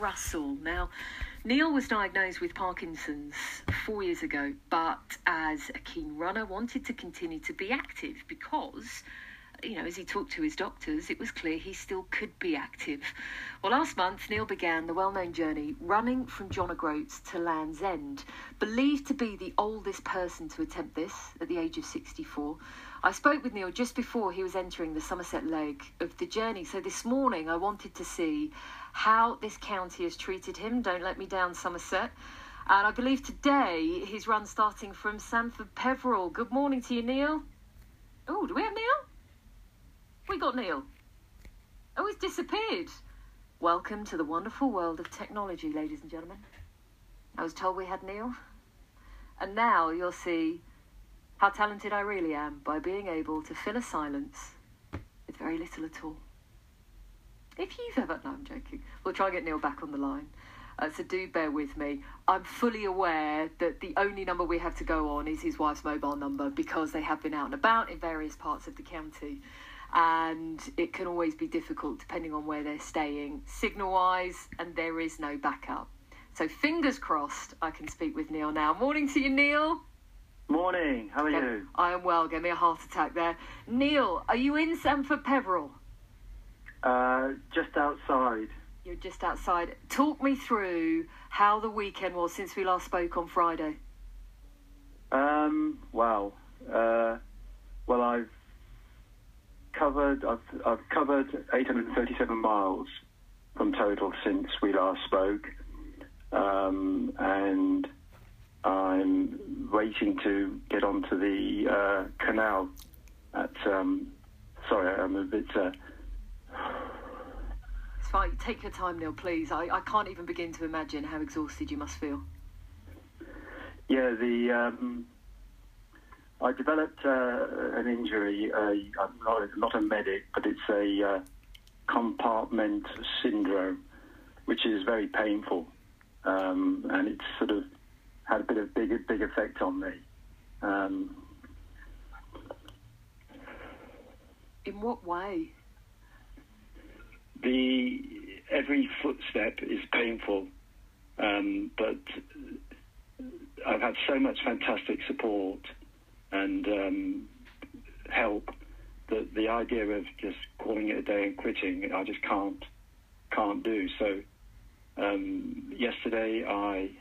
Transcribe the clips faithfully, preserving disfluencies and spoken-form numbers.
Russell. Now, Neil was diagnosed with Parkinson's four years ago, but as a keen runner, wanted to continue to be active because, you know, as he talked to his doctors, it was clear he still could be active. Well, last month, Neil began the well-known journey running from John O'Groats to Land's End, believed to be the oldest person to attempt this at the age of sixty-four. I spoke with Neil just before he was entering the Somerset leg of the journey. So this morning, I wanted to see how this county has treated him. Don't let me down, Somerset. And I believe today his run starting from Sandford Peveril. Good morning to you, Neil. Oh, do we have Neil? We got Neil. Oh, he's disappeared. Welcome to the wonderful world of technology, ladies and gentlemen. I was told we had Neil. And now you'll see how talented I really am by being able to fill a silence with very little at all. If you've ever... No, I'm joking. We'll try and get Neil back on the line. Uh, so do bear with me. I'm fully aware that the only number we have to go on is his wife's mobile number because they have been out and about in various parts of the county. And it can always be difficult depending on where they're staying, signal-wise, and there is no backup. So fingers crossed I can speak with Neil now. Morning to you, Neil. Morning, how are okay. you? I am well, gave me a heart attack there. Neil, are you in Sandford Peveril? Uh, just outside. You're just outside. Talk me through how the weekend was since we last spoke on Friday. Um, wow. Uh, well, I've covered, I've, I've covered eight hundred thirty-seven miles from total since we last spoke. Um, and I'm waiting to get onto the uh, canal at, um, sorry, I'm a bit... Uh, It's fine, take your time, Neil, please. I, I can't even begin to imagine how exhausted you must feel. Yeah, the um, I developed uh, an injury. Uh, I'm not, not a medic, but it's a uh, compartment syndrome, which is very painful, um, and it's sort of had a bit of big, big effect on me. Um, In what way? The every footstep is painful, um, but I've had so much fantastic support and um, help that the idea of just calling it a day and quitting, I just can't can't do. So um, yesterday I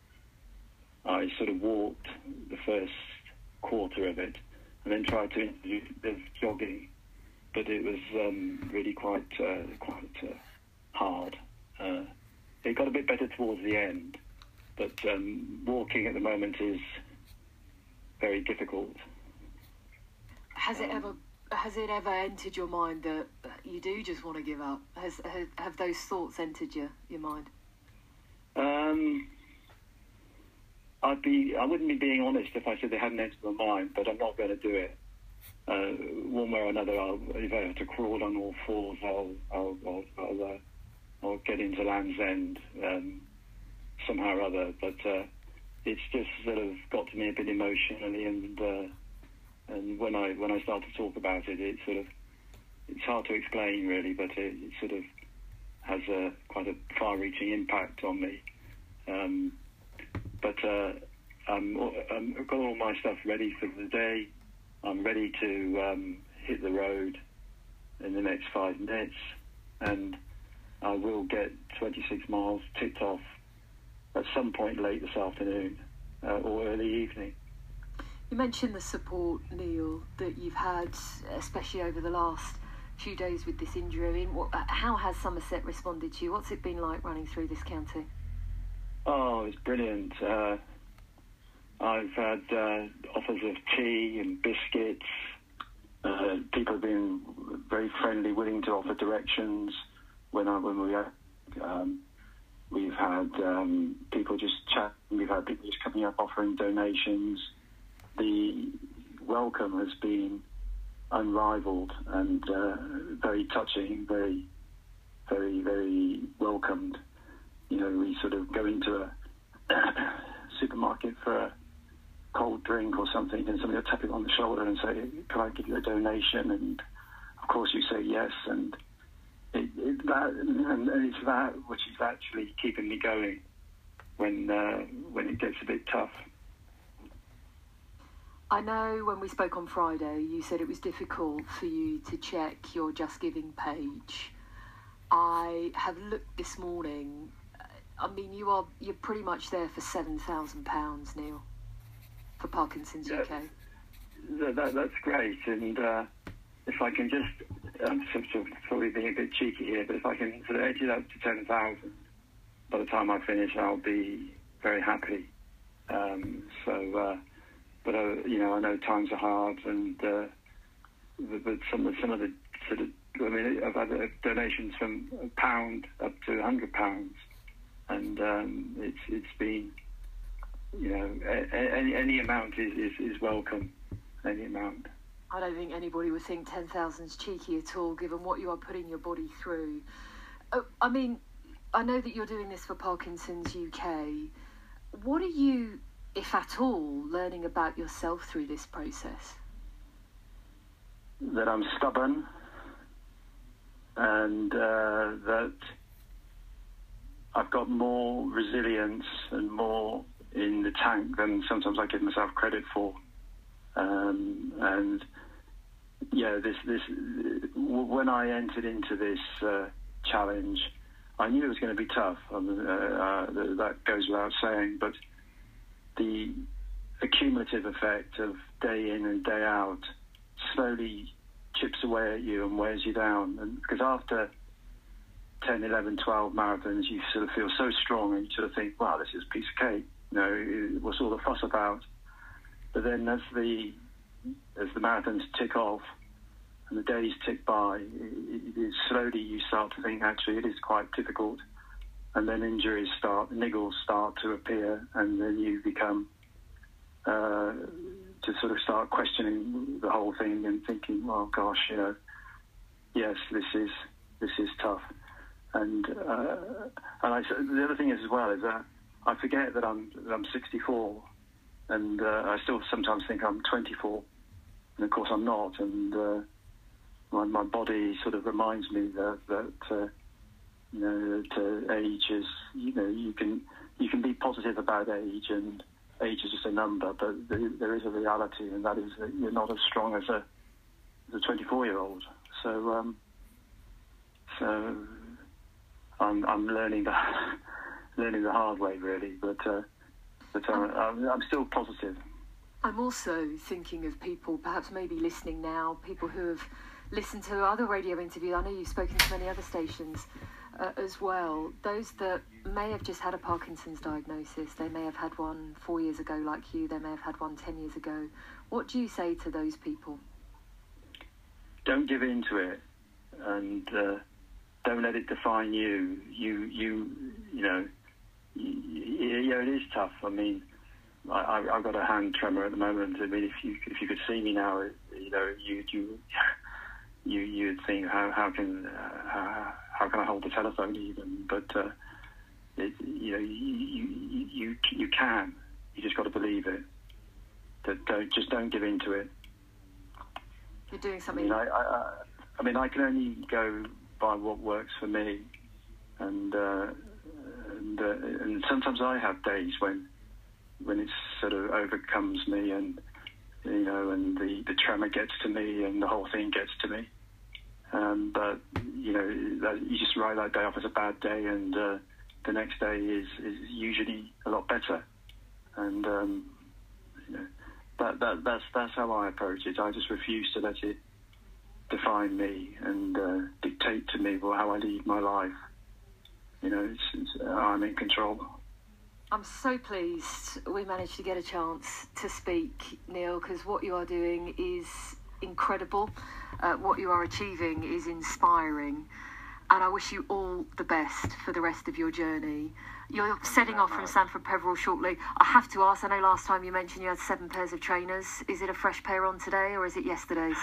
I sort of walked the first quarter of it and then tried to do the jogging. But it was um, really quite uh, quite uh, hard. Uh, it got a bit better towards the end, but um, walking at the moment is very difficult. Has it um, ever has it ever entered your mind that you do just want to give up? Has have, have those thoughts entered your your mind? Um, I'd be I wouldn't be being honest if I said they hadn't entered my mind, but I'm not going to do it. Uh, one way or another, I'll, if I have to crawl on all fours, I'll I'll I'll, I'll, uh, I'll get into Land's End um, somehow or other. But uh, it's just sort of got to me a bit emotionally, and uh, and when I when I start to talk about it, it sort of it's hard to explain really, but it, it sort of has a quite a far-reaching impact on me. Um, but uh, I'm, I'm, I've got all my stuff ready for the day. I'm ready to um, hit the road in the next five minutes, and I will get twenty-six miles ticked off at some point late this afternoon uh, or early evening. You mentioned the support, Neil, that you've had, especially over the last few days with this injury. I mean, what, how has Somerset responded to you? What's it been like running through this county? Oh, it's brilliant. Uh, I've had uh, offers of tea and biscuits. Uh, people have been very friendly, willing to offer directions. When I when we had, um, we've had um, people just chatting. We've had people just coming up offering donations. The welcome has been unrivaled and uh, very touching, very, very, very welcomed. You know, we sort of go into a supermarket for a cold drink or something, and somebody will tap you on the shoulder and say, can I give you a donation? And of course you say yes, and it, it, that, and, and it's that which is actually keeping me going when uh, when it gets a bit tough. I know when we spoke on Friday, you said it was difficult for you to check your Just Giving page. I have looked this morning. I mean, you are you're pretty much there for seven thousand pounds, Neil, for Parkinson's that, U K. That, that, that's great, and uh, if I can just, I'm sort of probably being a bit cheeky here, but if I can sort of edge it up to ten thousand, by the time I finish, I'll be very happy. Um, so. Uh, But uh, you know, I know times are hard, and uh, but some of some of the sort of, I mean, I've had donations from a pound up to a hundred pounds, and um, it's it's been, you know, any any amount is, is, is welcome, any amount. I don't think anybody would think ten thousand is cheeky at all, given what you are putting your body through. Oh, I mean, I know that you're doing this for Parkinson's U K. What are you, if at all, learning about yourself through this process? That I'm stubborn, and uh, that I've got more resilience and more in the tank than sometimes I give myself credit for. Um, and yeah, this this when I entered into this uh, challenge, I knew it was going to be tough. I mean, uh, uh, that goes without saying, but the accumulative effect of day in and day out slowly chips away at you and wears you down. And because after ten, eleven, twelve marathons, you sort of feel so strong, and you sort of think, wow, this is a piece of cake. You know, what's all the fuss about? But then as the as the marathons tick off and the days tick by, it, it, slowly you start to think, actually, it is quite difficult. And then injuries start, niggles start to appear, and then you become uh, to sort of start questioning the whole thing and thinking, oh gosh, you know, yes, this is this is tough. And uh, and I, the other thing is as well is that I forget that I'm that I'm sixty-four, and uh, I still sometimes think I'm twenty-four, and of course I'm not. And uh, my my body sort of reminds me that that. Uh, You know, to age is, you know, you can you can be positive about age, and age is just a number, but there is a reality, and that is that you're not as strong as a as a twenty-four-year-old. So, um, so I'm I'm learning the learning the hard way, really, but uh, but uh, I'm, I'm still positive. I'm also thinking of people, perhaps maybe listening now, people who have listened to other radio interviews. I know you've spoken to many other stations. Uh, as well, those that may have just had a Parkinson's diagnosis, they may have had one four years ago like you, they may have had one ten years ago. What do you say to those people? Don't give in to it, and uh, don't let it define you. You, you, you know, you, yeah, it is tough. I mean, I, I've got a hand tremor at the moment. I mean, if you if you could see me now, you know, you you you you'd think how how can uh, how, how can I hold the telephone even? But uh, it, you know, you, you you you can. You just got to believe it. That don't just don't give in to it. You're doing something. I mean, I, I, I mean, I can only go by what works for me, and uh, and uh, and sometimes I have days when when it sort of overcomes me, and you know, and the, the tremor gets to me, and the whole thing gets to me. Um, but you know, that, you just write that day off as a bad day, and uh, the next day is, is usually a lot better. And um, you know, that, that that's that's how I approach it. I just refuse to let it define me and uh, dictate to me how I lead my life. You know, it's, it's, I'm in control. I'm so pleased we managed to get a chance to speak, Neil, because what you are doing is incredible. Uh, what you are achieving is inspiring, and I wish you all the best for the rest of your journey. You're setting off from Stamford Peveril shortly. I have to ask, I know last time you mentioned you had seven pairs of trainers. Is it a fresh pair on today, or is it yesterday's?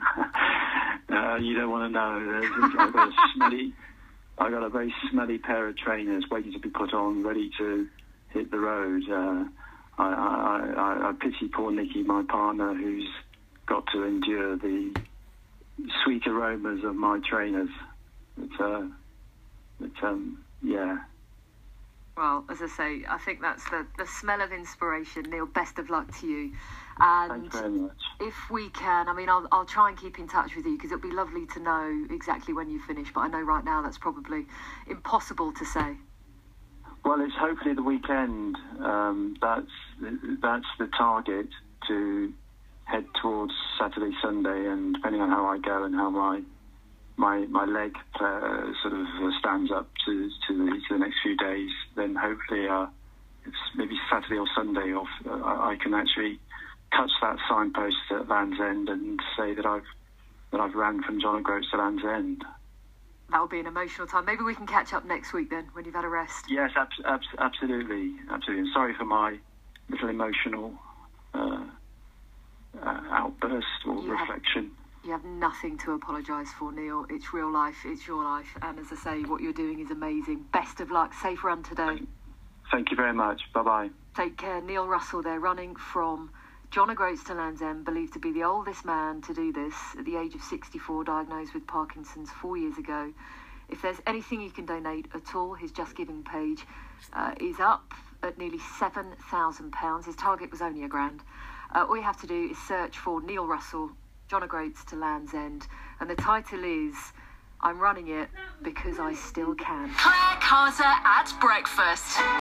uh, you don't want to know. I've got a smelly, I got a very smelly pair of trainers waiting to be put on, ready to hit the road. Uh, I, I, I, I pity poor Nikki, my partner, who's got to endure the sweet aromas of my trainers But, uh, but um, yeah. Well, as I say, I think that's the, the smell of inspiration. Neil, best of luck to you. And Thank you very much. if we can, I mean, I'll, I'll try and keep in touch with you because it'll be lovely to know exactly when you finish. But I know right now that's probably impossible to say. Well, it's hopefully the weekend. Um, that's that's the target, to head towards Saturday, Sunday, and depending on how I go and how my my my leg uh, sort of stands up to to the, to the next few days, then hopefully uh, it's maybe Saturday or Sunday off. Uh, I, I can actually touch that signpost at Land's End and say that I've that I've ran from John O'Groats to Land's End. That will be an emotional time. Maybe we can catch up next week then, when you've had a rest. Yes, ab- ab- absolutely, absolutely. And sorry for my little emotional uh, uh, outburst or You reflection. Have, you have nothing to apologise for, Neil. It's real life. It's your life. And as I say, what you're doing is amazing. Best of luck. Safe run today. Thank you very much. Bye-bye. Take care. Neil Russell there, running from John O'Groats to Land's End, believed to be the oldest man to do this at the age of sixty-four, diagnosed with Parkinson's four years ago. If there's anything you can donate at all, his Just Giving page uh, is up at nearly seven thousand pounds. His target was only a grand. Uh, all you have to do is search for Neil Russell, John O'Groats to Land's End, and the title is I'm running it because I still can. Claire Carter at breakfast.